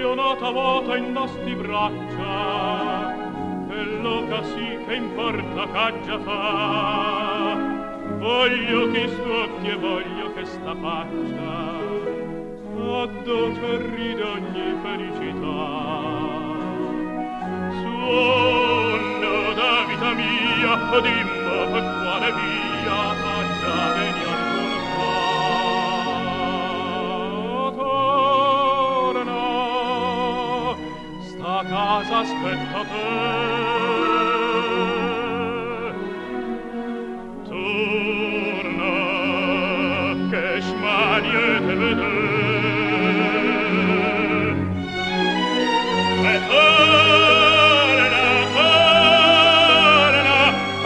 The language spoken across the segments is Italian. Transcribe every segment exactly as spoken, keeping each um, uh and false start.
nata vuota in nostri braccia, che l'oca sì che importa c'aggia fa. Voglio che sto occhi e voglio che sta faccia, a doce ride ogni felicità. Suono da vita mia, dimmo per quale via faccia venir ancora qua. Torna, sta casa aspetta te. Torna, che smanie te vede. E torna, torna,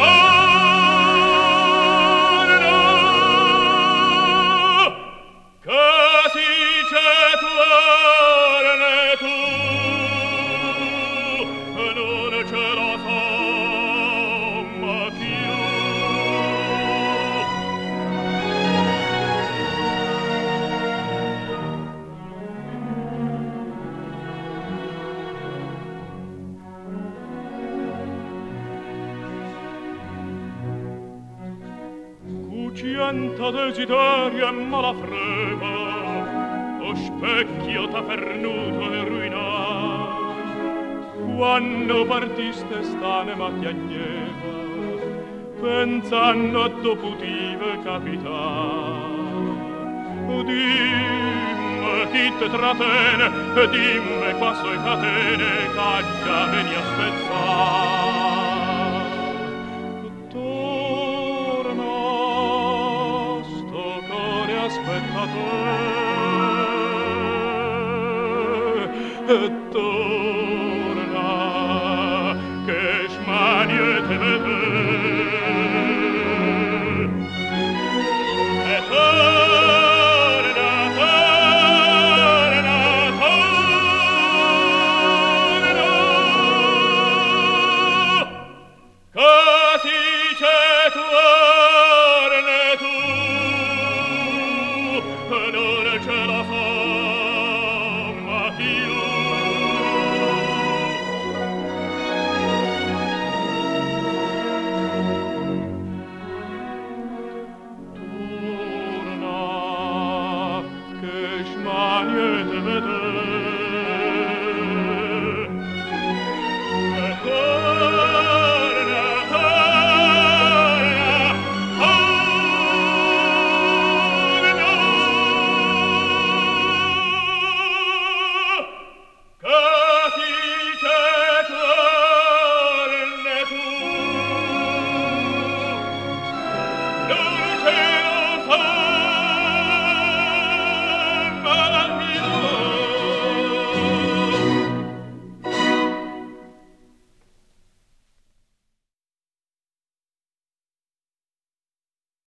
torna, così c'è torne tu, non ce la somma più. Cucienta desiderio e malafreva, o specchio tafernuto e ruinato, quando partiste stanema piagneva, pensando a doputive capità. Dimmi chi te tratene, e dimmi qua soi catene, c'aggia veni a spezzar. Torna, sto core aspetta te, e torna, che smanie te vede. E torna, torna, torna, così c'è torne tu, non ce la fa.